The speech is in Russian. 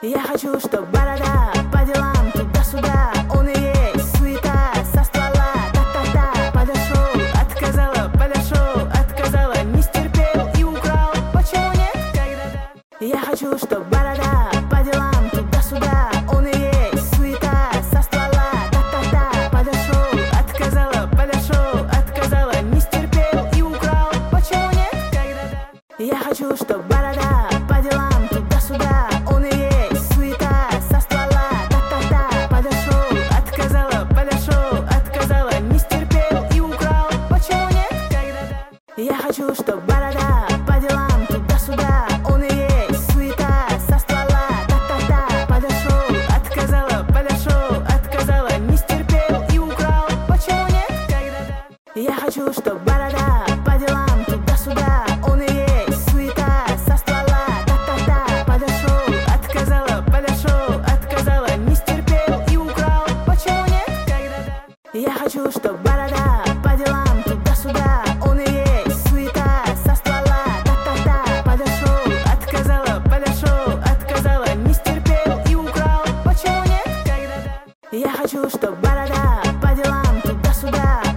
Я хочу, чтоб борода по делам туда-сюда. Он и есть суета со ствола. Та-та-та, подошел, отказала. Не стерпел и украл. Почему нет, когда-то? Я хочу, чтоб борода по делам туда-сюда. Он и есть суета со ствола. Та-та-та, подошел, отказала. Не стерпел и украл. Почему нет, когда-то? Я хочу, чтоб борода по делам туда-сюда. Он и есть суета со ствола. Та-та-та, подошел, отказала. Не стерпел и украл. Почему нет, когда-то? Я хочу, чтоб борода по делам туда-сюда. Он и есть суета со ствола. Та-та-та, подошел, отказала. Не стерпел и украл. Почему нет, когда-то? Я хочу, чтоб борода по делам туда-сюда. Он и есть суета со ствола. Та-та-та, подошел, отказала. Не стерпел и украл. Почему нет, когда-то? Я хочу, чтоб борода по делам туда-сюда. Он и есть суета со ствола. Та-та-та, подошел, отказала. Не стерпел и украл. Почему нет, когда-то? Я хочу, чтоб борода по делам туда-сюда.